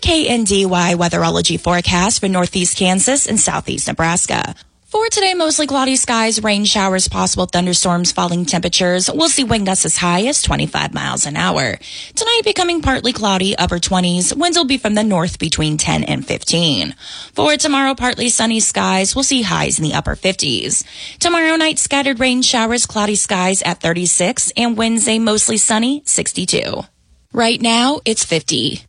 KNDY weatherology forecast for northeast Kansas and southeast Nebraska. For today, mostly cloudy skies, rain showers, possible thunderstorms, falling temperatures. We'll see wind gusts as high as 25 miles an hour. Tonight, becoming partly cloudy, upper 20s. Winds will be from the north between 10 and 15. For tomorrow, partly sunny skies. We'll see highs in the upper 50s. Tomorrow night, scattered rain showers, cloudy skies at 36, and Wednesday, mostly sunny, 62. Right now, it's 50.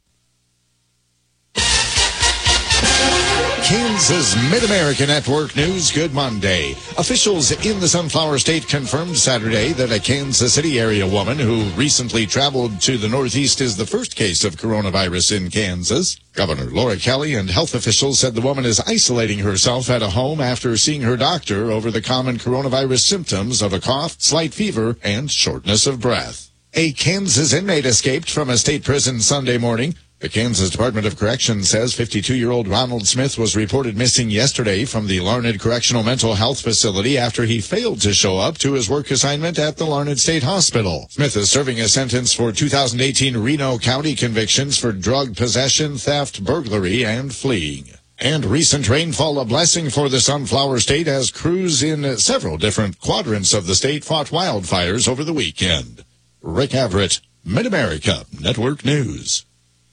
Kansas Mid-America Network News, good Monday. Officials in the Sunflower State confirmed Saturday that a Kansas City area woman who recently traveled to the Northeast is the first case of coronavirus in Kansas. Governor Laura Kelly and health officials said the woman is isolating herself at a home after seeing her doctor over the common coronavirus symptoms of a cough, slight fever, and shortness of breath. A Kansas inmate escaped from a state prison Sunday morning. The Kansas Department of Corrections says 52-year-old Ronald Smith was reported missing yesterday from the Larned Correctional Mental Health Facility after he failed to show up to his work assignment at the Larned State Hospital. Smith is serving a sentence for 2018 Reno County convictions for drug possession, theft, burglary, and fleeing. And recent rainfall a blessing for the Sunflower State as crews in several different quadrants of the state fought wildfires over the weekend. Rick Everett, Mid-America Network News.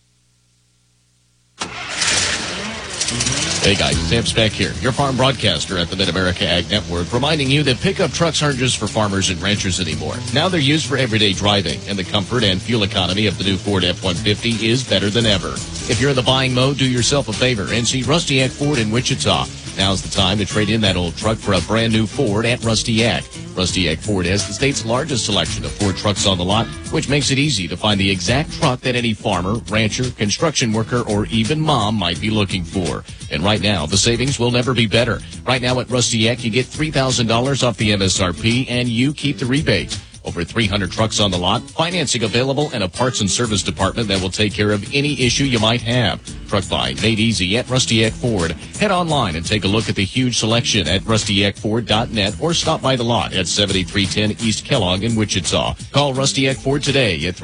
Hey guys, Sam Speck here, your farm broadcaster at the Mid-America Ag Network, reminding you that pickup trucks aren't just for farmers and ranchers anymore. Now they're used for everyday driving, and the comfort and fuel economy of the new Ford F-150 is better than ever. If you're in the buying mode, do yourself a favor and see Rusty Egg Ford in Wichita. Now's the time to trade in that old truck for a brand new Ford at Rusty Egg. Rusty Egg Ford has the state's largest selection of Ford trucks on the lot, which makes it easy to find the exact truck that any farmer, rancher, construction worker, or even mom might be looking for. And right now, the savings will never be better. Right now at Rusty Egg, you get $3,000 off the MSRP, and you keep the rebate. Over 300 trucks on the lot, financing available, and a parts and service department that will take care of any issue you might have. Truck buying made easy at Rusty Egg Ford. Head online and take a look at the huge selection at rustyeggford.net or stop by the lot at 7310 East Kellogg in Wichita. Call Rusty Egg Ford today at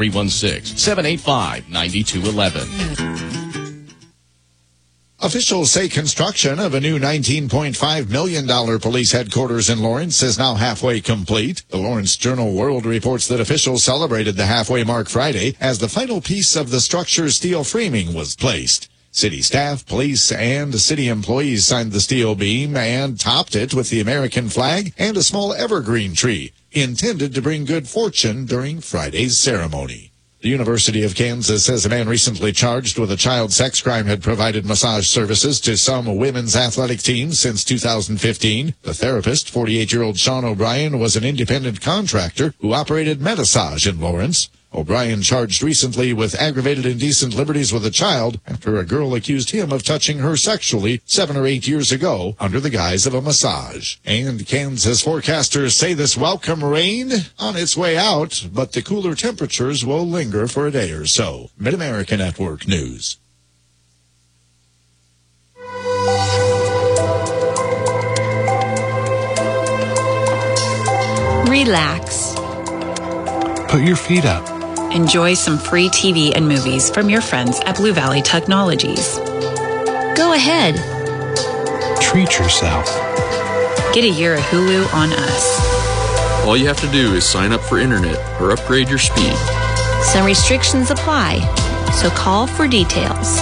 316-785-9211. Officials say construction of a new $19.5 million police headquarters in Lawrence is now halfway complete. The Lawrence Journal-World reports that officials celebrated the halfway mark Friday as the final piece of the structure's steel framing was placed. City staff, police, and city employees signed the steel beam and topped it with the American flag and a small evergreen tree, intended to bring good fortune during Friday's ceremony. The University of Kansas says a man recently charged with a child sex crime had provided massage services to some women's athletic teams since 2015. The therapist, 48-year-old Sean O'Brien, was an independent contractor who operated Metasage in Lawrence. O'Brien charged recently with aggravated indecent liberties with a child after a girl accused him of touching her sexually 7 or 8 years ago under the guise of a massage. And Kansas forecasters say this welcome rain on its way out, but the cooler temperatures will linger for a day or so. Mid-America Network News. Relax. Put your feet up. Enjoy some free TV and movies from your friends at Blue Valley Technologies. Go ahead. Treat yourself. Get a year of Hulu on us. All you have to do is sign up for internet or upgrade your speed. Some restrictions apply, so call for details.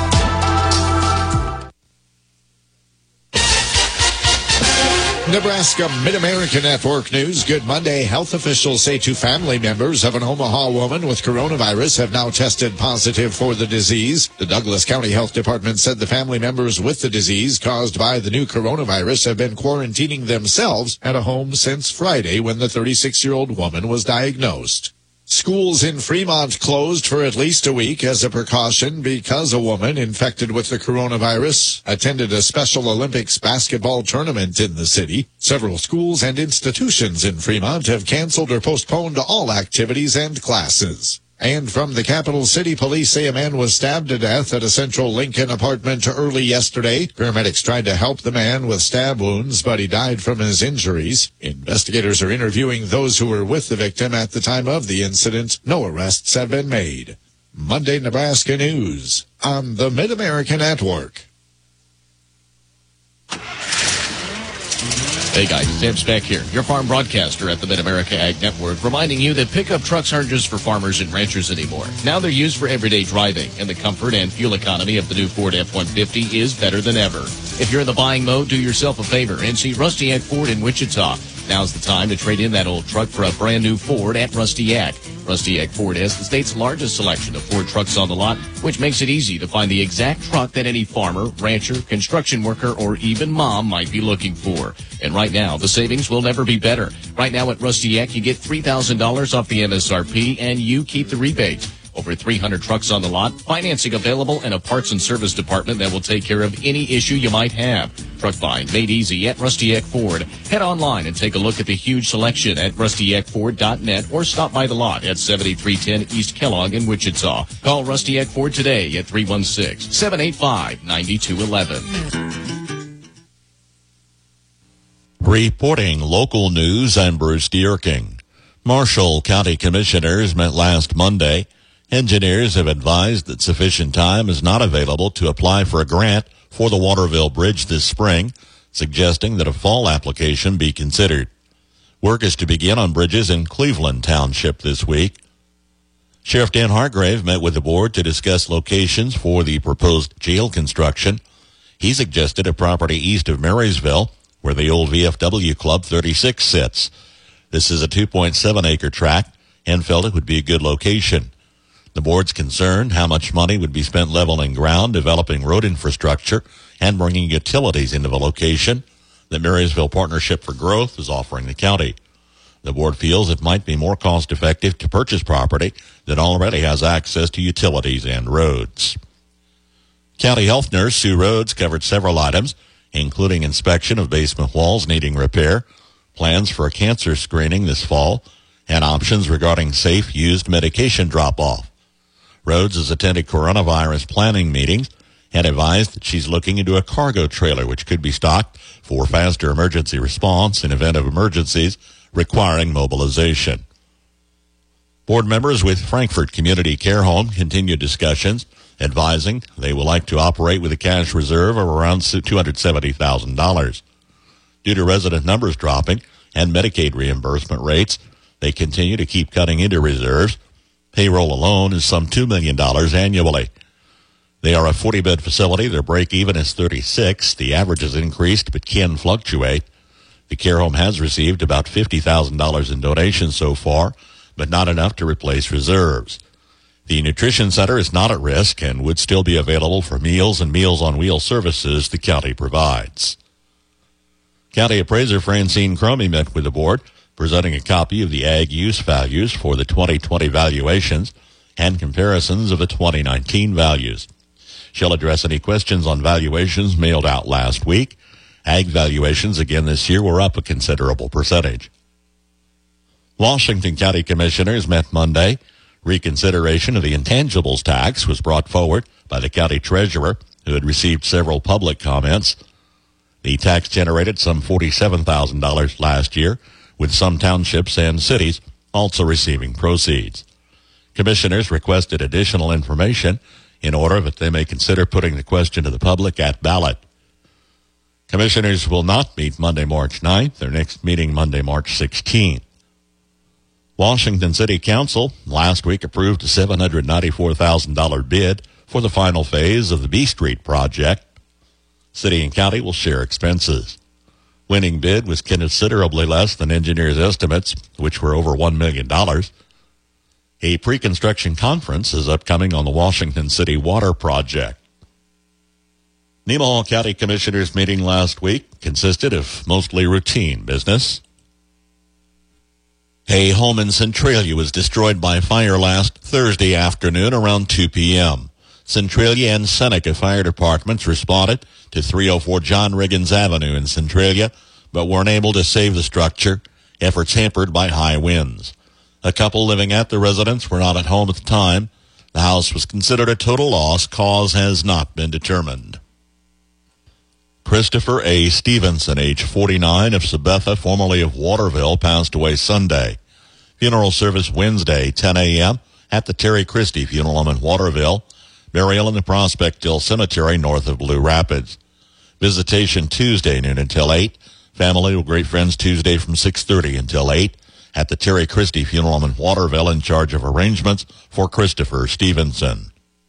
Nebraska Mid-America Network News. Good Monday. Health officials say 2 family members of an Omaha woman with coronavirus have now tested positive for the disease. The Douglas County Health Department said the family members with the disease caused by the new coronavirus have been quarantining themselves at a home since Friday when the 36-year-old woman was diagnosed. Schools in Fremont closed for at least a week as a precaution because a woman infected with the coronavirus attended a Special Olympics basketball tournament in the city. Several schools and institutions in Fremont have canceled or postponed all activities and classes. And from the capital city, police say a man was stabbed to death at a Central Lincoln apartment early yesterday. Paramedics tried to help the man with stab wounds, but he died from his injuries. Investigators are interviewing those who were with the victim at the time of the incident. No arrests have been made. Monday Nebraska News on the Mid-America Network. Hey guys, Sam Speck here, your farm broadcaster at the Mid-America Ag Network, reminding you that pickup trucks aren't just for farmers and ranchers anymore. Now they're used for everyday driving, and the comfort and fuel economy of the new Ford F-150 is better than ever. If you're in the buying mode, do yourself a favor and see Rusty Ag Ford in Wichita. Now's the time to trade in that old truck for a brand new Ford at Rusty Ag. Rusty Ag Ford has the state's largest selection of Ford trucks on the lot, which makes it easy to find the exact truck that any farmer, rancher, construction worker, or even mom might be looking for. And right now, the savings will never be better. Right now at Rusty Ag, you get $3,000 off the MSRP, and you keep the rebate. Over 300 trucks on the lot, financing available, and a parts and service department that will take care of any issue you might have. Truck buying made easy at Rusty Ag Ford. Head online and take a look at the huge selection at rustyagford.net or stop by the lot at 7310 East Kellogg in Wichita. Call Rusty Ag Ford today at 316-785-9211. Reporting local news, I'm Bruce Dierking. Marshall County Commissioners met last Monday. Engineers have advised that sufficient time is not available to apply for a grant for the Waterville Bridge this spring, suggesting that a fall application be considered. Work is to begin on bridges in Cleveland Township this week. Sheriff Dan Hargrave met with the board to discuss locations for the proposed jail construction. He suggested a property east of Marysville, where the old VFW Club 36 sits. This is a 2.7-acre tract and felt it would be a good location. The board's concerned how much money would be spent leveling ground, developing road infrastructure, and bringing utilities into the location that Marysville Partnership for Growth is offering the county. The board feels it might be more cost-effective to purchase property that already has access to utilities and roads. County Health Nurse Sue Rhodes covered several items, including inspection of basement walls needing repair, plans for a cancer screening this fall, and options regarding safe used medication drop-off. Rhodes has attended coronavirus planning meetings and advised that she's looking into a cargo trailer which could be stocked for faster emergency response in event of emergencies requiring mobilization. Board members with Frankfort Community Care Home continued discussions, advising they will like to operate with a cash reserve of around $270,000. Due to resident numbers dropping and Medicaid reimbursement rates, they continue to keep cutting into reserves. Payroll alone is some $2 million annually. They are a 40-bed facility. Their break-even is 36. The average has increased but can fluctuate. The care home has received about $50,000 in donations so far, but not enough to replace reserves. The nutrition center is not at risk and would still be available for meals and Meals on Wheels services the county provides. County Appraiser Francine Cromie met with the board, presenting a copy of the ag use values for the 2020 valuations and comparisons of the 2019 values. She'll address any questions on valuations mailed out last week. Ag valuations again this year were up a considerable percentage. Washington County Commissioners met Monday. Reconsideration of the intangibles tax was brought forward by the county treasurer, who had received several public comments. The tax generated some $47,000 last year, with some townships and cities also receiving proceeds. Commissioners requested additional information in order that they may consider putting the question to the public at ballot. Commissioners will not meet Monday, March 9th. Their next meeting Monday, March 16th. Washington City Council last week approved a $794,000 bid for the final phase of the B Street project. City and county will share expenses. Winning bid was considerably less than engineers' estimates, which were over $1 million. A pre-construction conference is upcoming on the Washington City Water Project. Nemaha County Commissioners' meeting last week consisted of mostly routine business. A home in Centralia was destroyed by fire last Thursday afternoon around 2 p.m. Centralia and Seneca fire departments responded to 304 John Riggins Avenue in Centralia, but weren't able to save the structure, efforts hampered by high winds. A couple living at the residence were not at home at the time. The house was considered a total loss. Cause has not been determined. Christopher A. Stevenson, age 49, of Sabetha, formerly of Waterville, passed away Sunday. Funeral service Wednesday, 10 a.m., at the Terry Christie Funeral Home in Waterville. Burial in the Prospect Hill Cemetery north of Blue Rapids. Visitation Tuesday, noon until 8. Family with great friends Tuesday from 6:30 until 8 at the Terry Christie Funeral Home in Waterville, in charge of arrangements for Christopher Stevenson.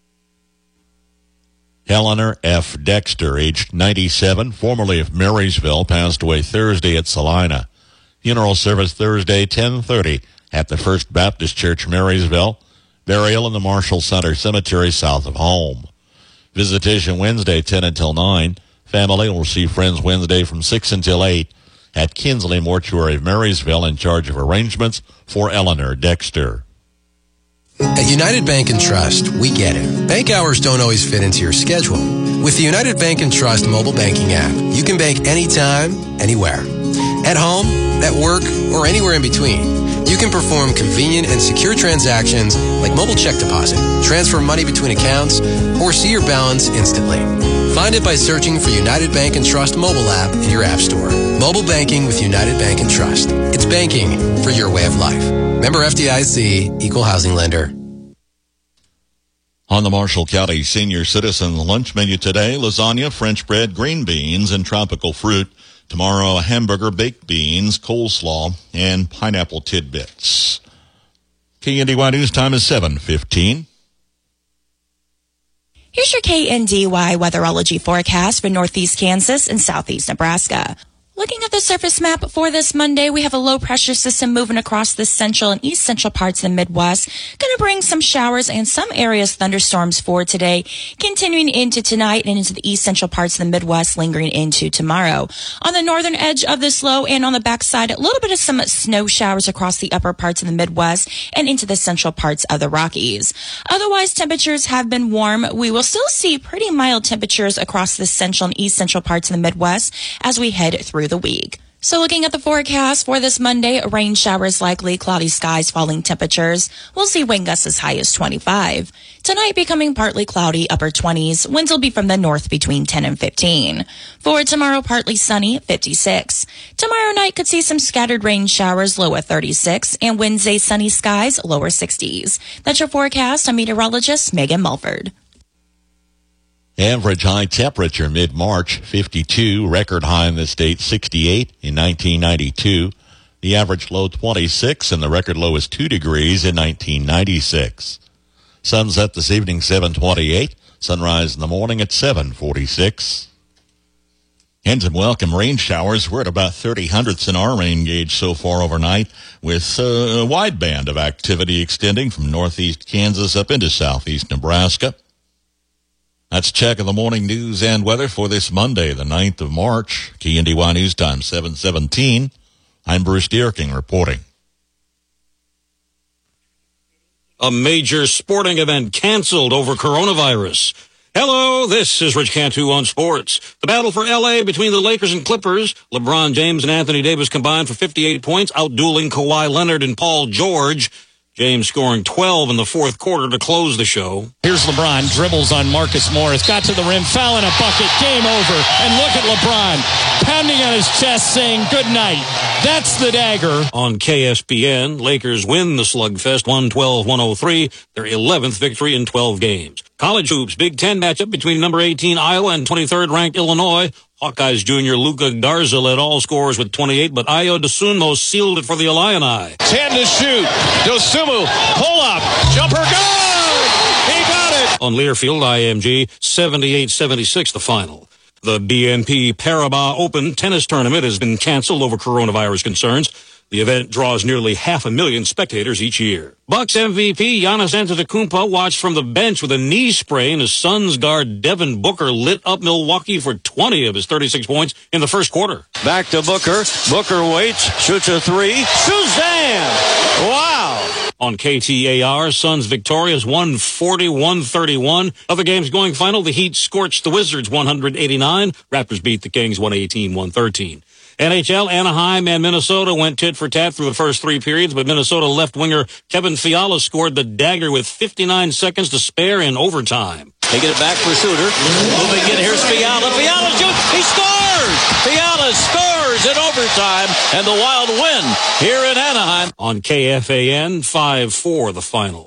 Eleanor F. Dexter, aged 97, formerly of Marysville, passed away Thursday at Salina. Funeral service Thursday, 10:30 at the First Baptist Church, Marysville. Burial in the Marshall Center Cemetery south of home. Visitation Wednesday, 10 until 9. Family will see friends Wednesday from 6 until 8 at Kinsley Mortuary of Marysville, in charge of arrangements for Eleanor Dexter. At United Bank & Trust, we get it. Bank hours don't always fit into your schedule. With the United Bank & Trust mobile banking app, you can bank anytime, anywhere. At home, at work, or anywhere in between. You can perform convenient and secure transactions like mobile check deposit, transfer money between accounts, or see your balance instantly. Find it by searching for United Bank & Trust mobile app in your app store. Mobile banking with United Bank & Trust. It's banking for your way of life. Member FDIC, Equal Housing Lender. On the Marshall County Senior Citizen lunch menu today, lasagna, French bread, green beans, and tropical fruit. Tomorrow, a hamburger, baked beans, coleslaw, and pineapple tidbits. KNDY News time is 7:15. Here's your KNDY weatherology forecast for northeast Kansas and southeast Nebraska. Looking at the surface map for this Monday, we have a low pressure system moving across the central and east central parts of the Midwest. Going to bring some showers and some areas thunderstorms for today, continuing into tonight and into the east central parts of the Midwest, lingering into tomorrow. On the northern edge of this low and on the backside, a little bit of some snow showers across the upper parts of the Midwest and into the central parts of the Rockies. Otherwise, temperatures have been warm. We will still see pretty mild temperatures across the central and east central parts of the Midwest as we head through the week. So looking at the forecast for this Monday, rain showers likely, cloudy skies, falling temperatures. We'll see wind gusts as high as 25. Tonight becoming partly cloudy, upper 20s. Winds will be from the north between 10 and 15. For tomorrow, partly sunny, 56. Tomorrow night could see some scattered rain showers, low at 36. And Wednesday, sunny skies, lower 60s. That's your forecast. I'm meteorologist Megan Mulford. Average high temperature mid-March, 52. Record high in the state, 68 in 1992. The average low, 26, and the record low is 2 degrees in 1996. Sunset this evening, 7:28. Sunrise in the morning at 7:46. And welcome rain showers. We're at about 30 hundredths in our rain gauge so far overnight, with a wide band of activity extending from northeast Kansas up into southeast Nebraska. That's a check of the morning news and weather for this Monday, the 9th of March. KNDY News Time, 7:17. I'm Bruce Dierking reporting. A major sporting event canceled over coronavirus. Hello, this is Rich Cantu on sports. The battle for L.A. between the Lakers and Clippers. LeBron James and Anthony Davis combined for 58 points, outdueling Kawhi Leonard and Paul George. James scoring 12 in the fourth quarter to close the show. Here's LeBron, dribbles on Marcus Morris, got to the rim, foul and a bucket, game over. And look at LeBron pounding on his chest saying good night. That's the dagger. On KSPN, Lakers win the slugfest 112-103, their 11th victory in 12 games. College hoops, Big Ten matchup between number 18 Iowa and 23rd ranked Illinois. Hawkeyes junior Luka Garza led all scorers with 28, but Ayo Dosunmu sealed it for the Illini. 10 to shoot. Dosunmu, pull up, jumper, good! He got it! On Learfield, IMG, 78-76 the final. The BNP Paribas Open tennis tournament has been canceled over coronavirus concerns. The event draws nearly 500,000 spectators each year. Bucks MVP Giannis Antetokounmpo watched from the bench with a knee sprain as Suns guard Devin Booker lit up Milwaukee for 20 of his 36 points in the first quarter. Back to Booker. Booker waits, shoots a three. Suzanne! Wow! On KTAR, Suns victorious 140-131. Other games going final, the Heat scorched the Wizards 189. Raptors beat the Kings 118-113. NHL, Anaheim, and Minnesota went tit for tat through the first three periods, but Minnesota left winger Kevin Fiala scored the dagger with 59 seconds to spare in overtime. They get it back for Suter. Moving in, here's Fiala. Fiala shoots, he scores! Fiala scores in overtime, and the Wild win here in Anaheim. On KFAN, 5-4 the final.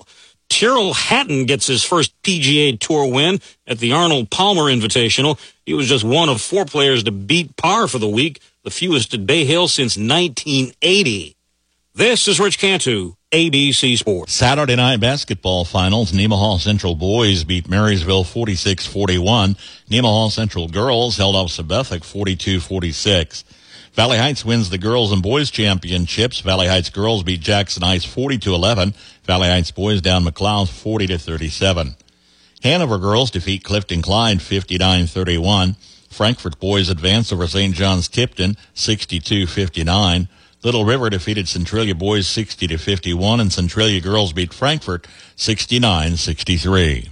Tyrrell Hatton gets his first PGA Tour win at the Arnold Palmer Invitational. He was just one of 4 players to beat par for the week, the fewest at Bay Hill since 1980. This is Rich Cantu, ABC Sports. Saturday night basketball finals. Nemaha Central boys beat Marysville 46-41. Nemaha Central girls held off Sabethic 42-46. Valley Heights wins the girls and boys championships. Valley Heights girls beat Jackson Heights 40-11. Valley Heights boys down McLeod 40-37. Hanover girls defeat Clifton Clyde 59-31. Frankfort boys advance over St. John's Tipton 62-59. Little River defeated Centralia boys 60-51, and Centralia girls beat Frankfort 69-63.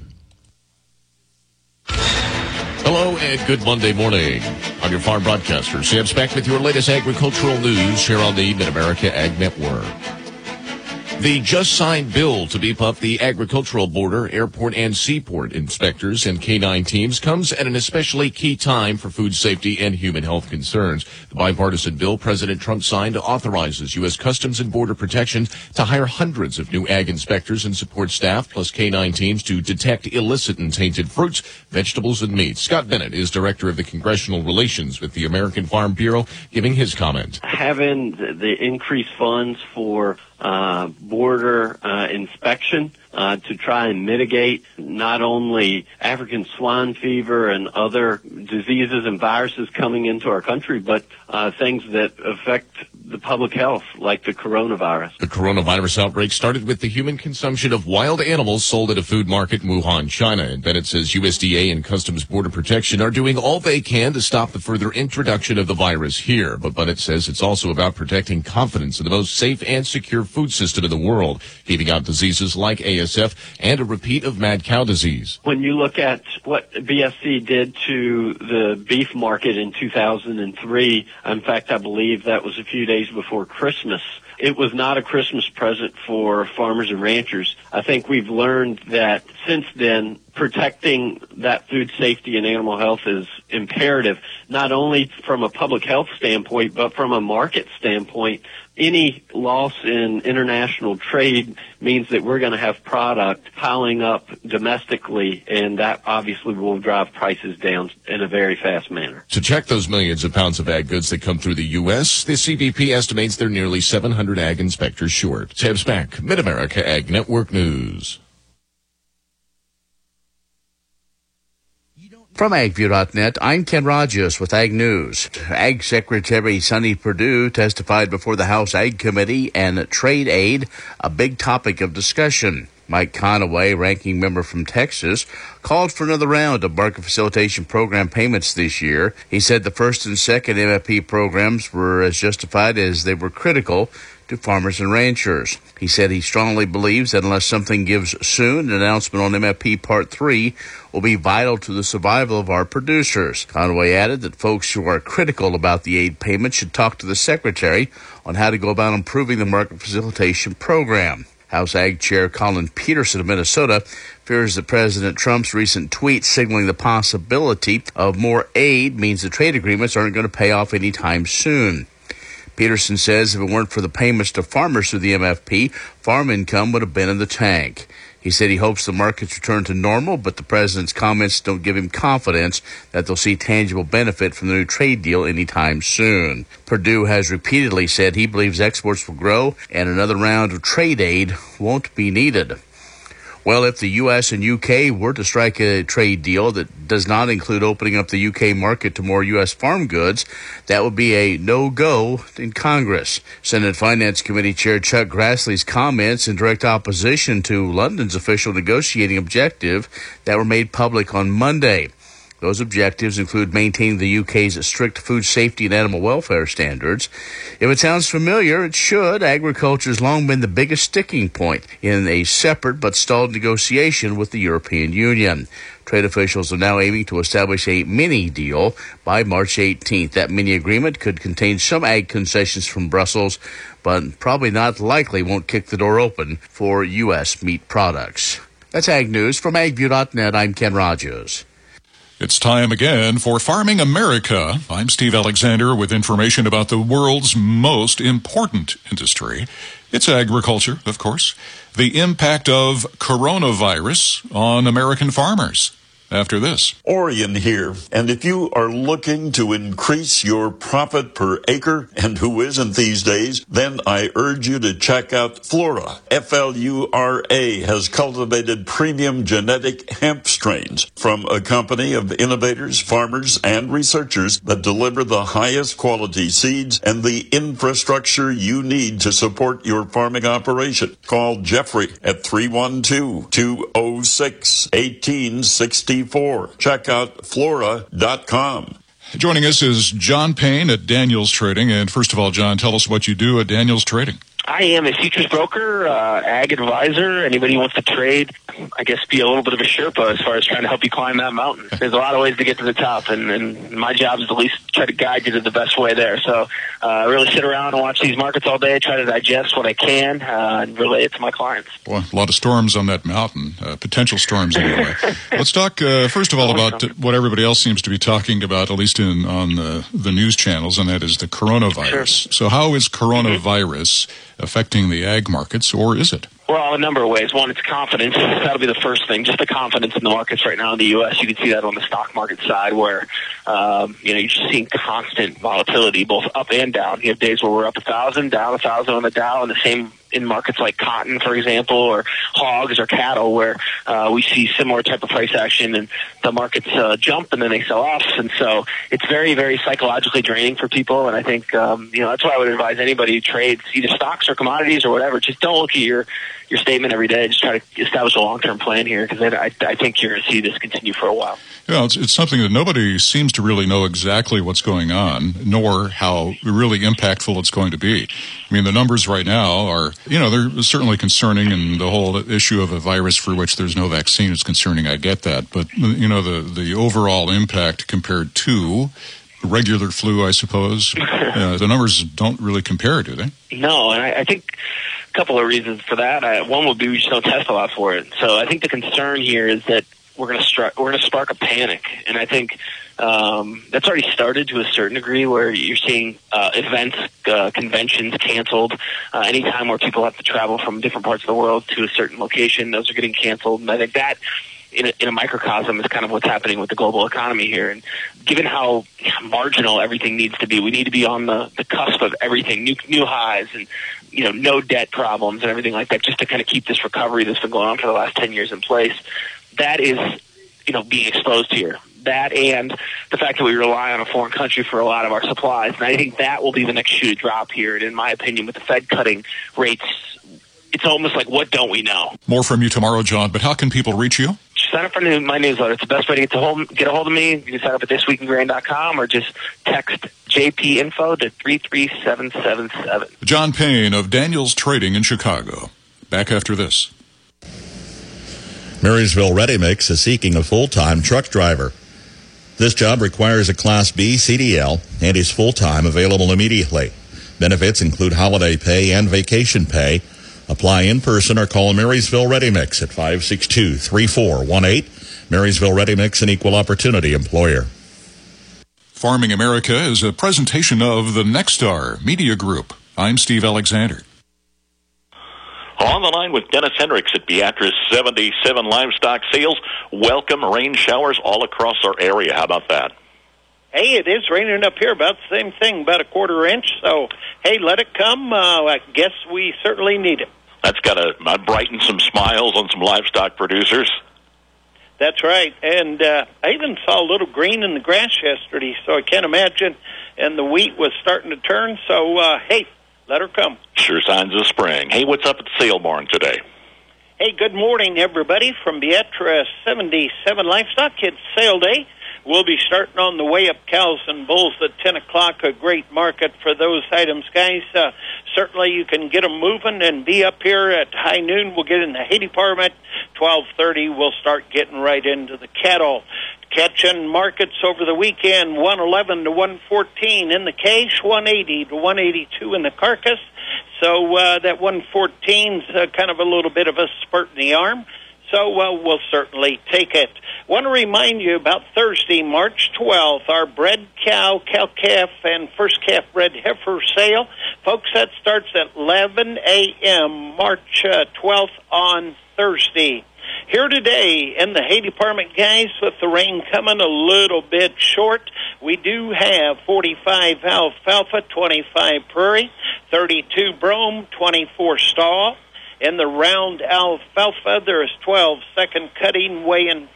Hello and good Monday morning. I'm your farm broadcaster, Sam Speck, with your latest agricultural news here on the Mid-America Ag Network. The just signed bill to beef up the agricultural border, airport, and seaport inspectors and K-9 teams comes at an especially key time for food safety and human health concerns. The bipartisan bill President Trump signed authorizes U.S. Customs and Border Protection to hire hundreds of new ag inspectors and support staff, plus K-9 teams to detect illicit and tainted fruits, vegetables, and meat. Scott Bennett is Director of the Congressional Relations with the American Farm Bureau, giving his comment. Having the increased funds for border inspection to try and mitigate not only African swine fever and other diseases and viruses coming into our country, but things that affect the public health, like the coronavirus. The coronavirus outbreak started with the human consumption of wild animals sold at a food market in Wuhan, China. And Bennett says USDA and Customs Border Protection are doing all they can to stop the further introduction of the virus here. But Bennett says it's also about protecting confidence in the most safe and secure food system in the world, keeping out diseases like ASF and a repeat of mad cow disease. When you look at what BSC did to the beef market in 2003, in fact, I believe that was a few days before Christmas, it was not a Christmas present for farmers and ranchers. I think we've learned that since then, protecting that food safety and animal health is imperative, not only from a public health standpoint, but from a market standpoint. Any loss in international trade means that we're going to have product piling up domestically, and that obviously will drive prices down in a very fast manner. To check those millions of pounds of ag goods that come through the U.S., the CBP estimates they're nearly 700 ag inspectors short. Sam Speck, Mid-America Ag Network News. From AgView.net, I'm Ken Rogers with Ag News. Ag Secretary Sonny Perdue testified before the House Ag Committee and Trade Aid, a big topic of discussion. Mike Conaway, ranking member from Texas, called for another round of market facilitation program payments this year. He said the first and second MFP programs were as justified as they were critical to farmers and ranchers. He said he strongly believes that unless something gives soon, an announcement on MFP Part 3 will be vital to the survival of our producers. Conway added that folks who are critical about the aid payment should talk to the Secretary on how to go about improving the market facilitation program. House Ag Chair Colin Peterson of Minnesota fears that President Trump's recent tweet signaling the possibility of more aid means the trade agreements aren't going to pay off anytime soon. Peterson says if it weren't for the payments to farmers through the MFP, farm income would have been in the tank. He said he hopes the markets return to normal, but the president's comments don't give him confidence that they'll see tangible benefit from the new trade deal anytime soon. Perdue has repeatedly said he believes exports will grow and another round of trade aid won't be needed. Well, if the U.S. and U.K. were to strike a trade deal that does not include opening up the U.K. market to more U.S. farm goods, that would be a no-go in Congress. Senate Finance Committee Chair Chuck Grassley's comments in direct opposition to London's official negotiating objective that were made public on Monday. Those objectives include maintaining the UK's strict food safety and animal welfare standards. If it sounds familiar, it should. Agriculture's long been the biggest sticking point in a separate but stalled negotiation with the European Union. Trade officials are now aiming to establish a mini deal by March 18th. That mini agreement could contain some ag concessions from Brussels, but probably not likely won't kick the door open for U.S. meat products. That's Ag News. From AgView.net, I'm Ken Rogers. It's time again for Farming America. I'm Steve Alexander with information about the world's most important industry. It's agriculture, of course. The impact of coronavirus on American farmers. After this. Orion here, and if you are looking to increase your profit per acre, and who isn't these days, then I urge you to check out Flora. F-L-U-R-A has cultivated premium genetic hemp strains from a company of innovators, farmers, and researchers that deliver the highest quality seeds and the infrastructure you need to support your farming operation. Call Jeffrey at 312-206-1864. Check out flora.com. Joining us is John Payne at Daniels Trading. And first of all, John, tell us what you do at Daniels Trading. I am a futures broker, ag advisor. Anybody who wants to trade, I guess, be a little bit of a Sherpa as far as trying to help you climb that mountain. There's a lot of ways to get to the top, and my job is to at least try to guide you to the best way there. So I really sit around and watch these markets all day, try to digest what I can, and relay it to my clients. Well, a lot of storms on that mountain, potential storms anyway. Let's talk, first of all, about what everybody else seems to be talking about, at least on the news channels, and that is the coronavirus. Sure. So how is coronavirus affecting the ag markets, or is it? Well, a number of ways. One, it's confidence. That'll be the first thing. Just the confidence in the markets right now in the U.S. You can see that on the stock market side where, you're just seeing constant volatility, both up and down. You have days where we're up 1,000, down 1,000 on the Dow, and the same in markets like cotton, for example, or hogs or cattle, where we see similar type of price action, and the markets jump and then they sell off. And so it's very, very psychologically draining for people. And I think, that's why I would advise anybody who trades either stocks or commodities or whatever, just don't look at your statement every day. Just try to establish a long-term plan here, because I think you're going to see this continue for a while. Yeah, it's something that nobody seems to really know exactly what's going on, nor how really impactful it's going to be. I mean, the numbers right now are, they're certainly concerning, and the whole issue of a virus for which there's no vaccine is concerning. I get that. But, the overall impact compared to regular flu, I suppose, the numbers don't really compare, do they? No, and I think a couple of reasons for that. One would be we just don't test a lot for it. So I think the concern here is that we're going to spark a panic, and I think that's already started to a certain degree, where you're seeing events, conventions canceled. Anytime where people have to travel from different parts of the world to a certain location, those are getting canceled. And I think that, in a microcosm, is kind of what's happening with the global economy here. And given how marginal everything needs to be, we need to be on the cusp of everything, new highs, and no debt problems and everything like that, just to kind of keep this recovery that's been going on for the last 10 years in place. That is, being exposed here. That and the fact that we rely on a foreign country for a lot of our supplies. And I think that will be the next shoe to drop here. And in my opinion, with the Fed cutting rates, it's almost like, what don't we know? More from you tomorrow, John, but how can people reach you? Sign up for my newsletter. It's the best way to get a hold of me. You can sign up at thisweekingrain.com or just text JPinfo to 33777. John Payne of Daniels Trading in Chicago. Back after this. Marysville Ready Mix is seeking a full-time truck driver. This job requires a Class B CDL and is full-time, available immediately. Benefits include holiday pay and vacation pay. Apply in person or call Marysville Ready Mix at 562-3418. Marysville Ready Mix, an equal opportunity employer. Farming America is a presentation of the Nexstar Media Group. I'm Steve Alexander. On the line with Dennis Hendricks at Beatrice 77 Livestock Sales. Welcome rain showers all across our area. How about that? Hey, it is raining up here, about the same thing, about a quarter inch. So, hey, let it come. I guess we certainly need it. That's got to brighten some smiles on some livestock producers. That's right. And I even saw a little green in the grass yesterday, so I can't imagine. And the wheat was starting to turn. So, hey, let her come. Sure signs of spring. Hey, what's up at the sale barn today? Hey, good morning, everybody, from Beatrice 77 Livestock. It's sale day. We'll be starting on the way up cows and bulls at 10 o'clock, a great market for those items, guys. Certainly you can get them moving and be up here at high noon. We'll get in the hay department. 12:30, we'll start getting right into the cattle. Catching markets over the weekend, 111 to 114 in the cash, 180 to 182 in the carcass. So that 114's kind of a little bit of a spurt in the arm. So we'll certainly take it. Want to remind you about Thursday, March 12th, our bred cow, cow-calf, and first-calf bred heifer sale. Folks, that starts at 11 a.m., March 12th on Thursday. Here today in the hay department, guys, with the rain coming a little bit short, we do have 45 alfalfa, 25 prairie, 32 brome, 24 stall. In the round alfalfa, there is 12 second cutting weighing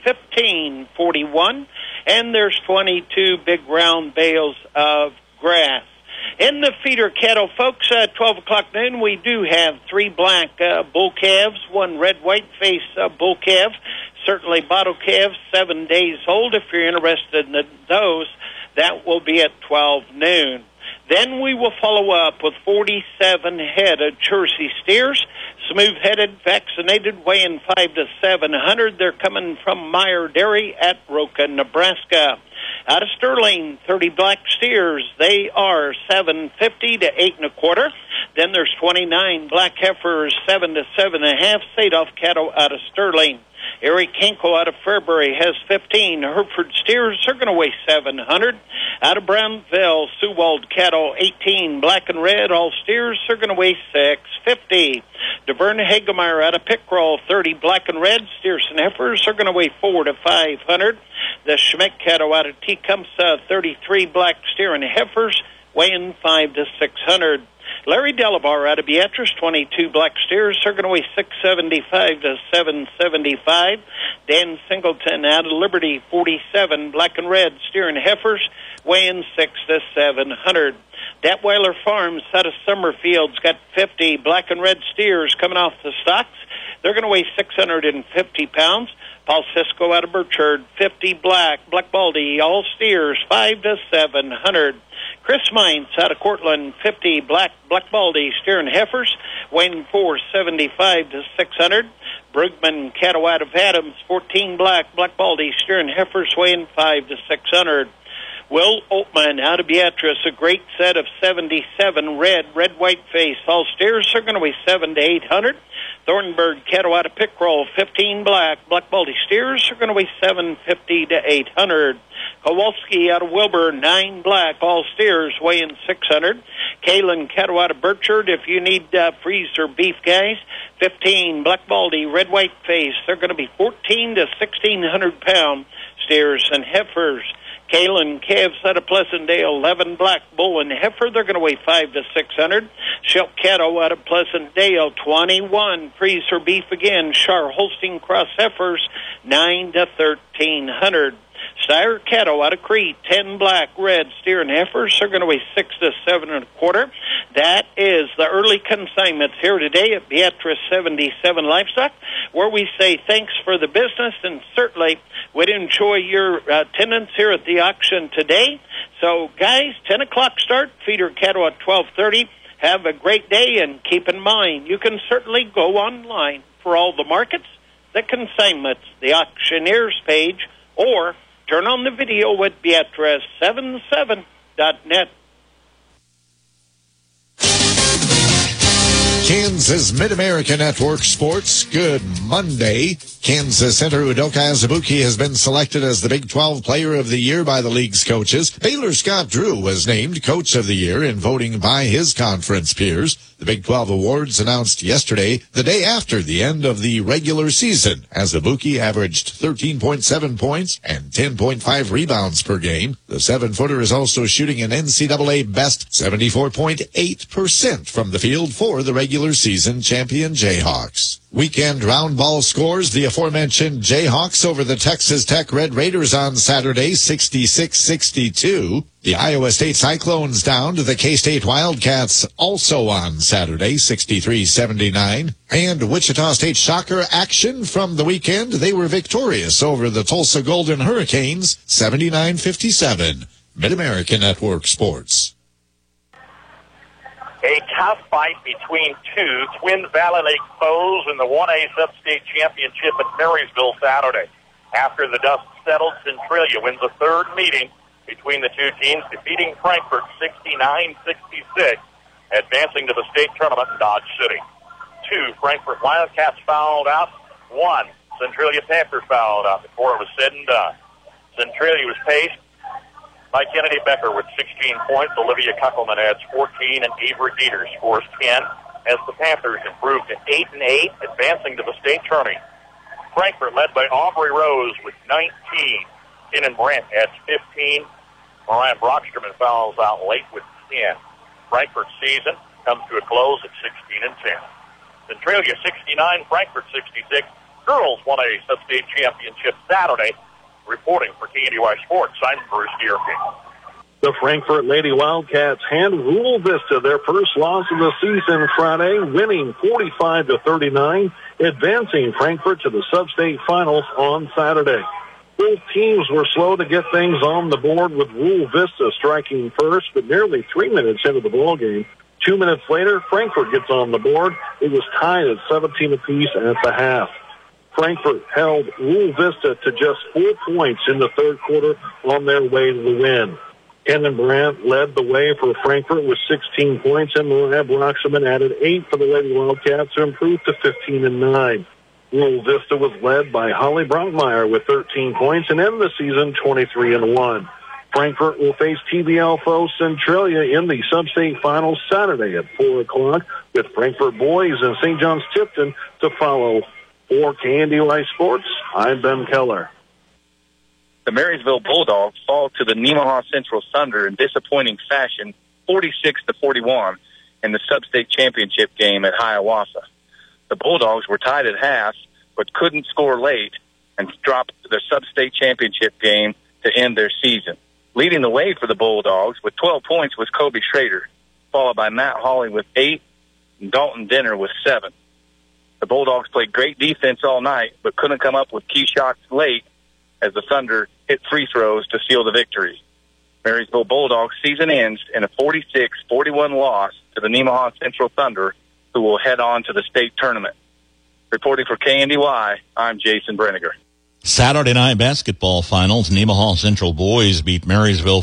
15.41, and there's 22 big round bales of grass. In the feeder cattle, folks, 12 o'clock noon, we do have 3 black bull calves, 1 red white-face bull calf, certainly bottle calves, 7 days old. If you're interested in those, that will be at 12 noon. Then we will follow up with 47 head of Jersey steers, smooth-headed, vaccinated, weighing 5 to 700. They're coming from Meyer Dairy at Roca, Nebraska. Out of Sterling, 30 black steers. They are $7.50 to $8.25. Then there's 29 black heifers, 7 to 7.5. Sadoff cattle out of Sterling. Eric Hinkle out of Fairbury has 15. Hereford steers are going to weigh 700. Out of Brownville, Sewald cattle 18. Black and red, all steers are going to weigh 650. DeVerne Hagemeyer out of Pickrell, 30 black and red. Steers and heifers are going to weigh 4 to 500. The Schmidt cattle out of Tecumseh, 33 black steer and heifers weighing 5 to 600. Larry Delabar out of Beatrice, 22 black steers are going to weigh 675 to 775. Dan Singleton out of Liberty, 47 black and red steer and heifers weighing 6 to 700. Datweiler Farms out of Summerfield's got 50 black and red steers coming off the stocks. They're going to weigh 650 pounds. Paul Cisco out of Burchard, 50 black baldy, all steers, 5 to 700. Chris Mines out of Cortland, 50 black baldy steer and heifers, weighing 475 to 600. Brugman cattle out of Adams, 14 black baldy steer and heifers, weighing 5 to 600. Will Altman out of Beatrice, a great set of 77 red white face. All steers are going to weigh 7 to 800. Thornburg cattle out of Pickrell, 15 black baldy steers are going to weigh 750 to 800. Kowalski out of Wilbur, 9 black, all steers weighing 600. Kalen cattle out of Burchard, if you need freezer beef, guys, 15 black baldy, red white face. They're going to be 14 to 1,600 pound steers and heifers. Kalen calves out of Pleasantdale, 11 black bull and heifer. They're going to weigh 5 to 600. Shelp cattle out of Pleasantdale, 21 freezer beef again. Shar Holstein cross heifers, 9 to 1,300. Steyer cattle out of Crete, 10 black, red steer and heifers are going to weigh 6 to 7.25. That is the early consignments here today at Beatrice 77 Livestock, where we say thanks for the business and certainly would enjoy your attendance here at the auction today. So, guys, 10 o'clock start, feeder cattle at 12:30. Have a great day, and keep in mind, you can certainly go online for all the markets, the consignments, the auctioneers page, or turn on the video with Beatrice77.net. Kansas Mid-America Network Sports. Good Monday. Kansas center Udoka Azubuike has been selected as the Big 12 Player of the Year by the league's coaches. Baylor Scott Drew was named Coach of the Year in voting by his conference peers. The Big 12 awards announced yesterday, the day after the end of the regular season. Azubuike averaged 13.7 points and 10.5 rebounds per game. The 7-footer is also shooting an NCAA best 74.8% from the field for the regular season champion Jayhawks. Weekend round ball scores, the aforementioned Jayhawks over the Texas Tech Red Raiders on Saturday, 66-62. The Iowa State Cyclones down to the K-State Wildcats also on Saturday, 63-79. And Wichita State Shocker action from the weekend. They were victorious over the Tulsa Golden Hurricanes, 79-57. Mid-American Network Sports. A tough fight between two Twin Valley Lake foes in the 1A Sub-State Championship at Marysville Saturday. After the dust settled, Centralia wins the third meeting between the two teams, defeating Frankfort 69-66, advancing to the state tournament in Dodge City. 2 Frankfort Wildcats fouled out. 1 Centralia Panthers fouled out before it was said and done. Centralia was paced by Kennedy Becker with 16 points. Olivia Kuckelman adds 14, and Avery Dieter scores 10 as the Panthers improved to 8-8, advancing to the state tournament. Frankfort led by Aubrey Rose with 19. Kenan Brandt adds 15. Mariah Brockstrom fouls out late with 10. Frankfort's season comes to a close at 16-10. Centralia 69, Frankfort 66. Girls won a sub-state championship Saturday. Reporting for KNDY Sports, I'm Bruce Deerking. The Frankfort Lady Wildcats hand Rule Vista their first loss of the season Friday, winning 45-39, advancing Frankfort to the sub-state finals on Saturday. Both teams were slow to get things on the board, with Rule Vista striking first, but nearly 3 minutes into the ball game. 2 minutes later, Frankfort gets on the board. It was tied at 17 apiece at the half. Frankfort held Rule Vista to just 4 points in the third quarter on their way to the win. Kenan Brandt led the way for Frankfort with 16 points, and Mariah Brockstrom added 8 for the Lady Wildcats to improve to 15-9. Rule Vista was led by Holly Brockmeyer with 13 points and ended the season 23-1. Frankfort will face TBL foe Centralia in the sub-state finals Saturday at 4 o'clock, with Frankfort boys and St. John's Tipton to follow. For KNDY Sports, I'm Ben Keller. The Marysville Bulldogs fall to the Nemaha Central Thunder in disappointing fashion, 46-41, in the sub-state championship game at Hiawatha. The Bulldogs were tied at half, but couldn't score late and dropped their sub-state championship game to end their season. Leading the way for the Bulldogs with 12 points was Kobe Schrader, followed by Matt Hawley with 8 and Dalton Denner with 7. The Bulldogs played great defense all night, but couldn't come up with key shots late as the Thunder hit free throws to seal the victory. Marysville Bulldogs season ends in a 46-41 loss to the Nemaha Central Thunder, who will head on to the state tournament. Reporting for KNDY, I'm Jason Brenniger. Saturday night basketball finals, Nemaha Central boys beat Marysville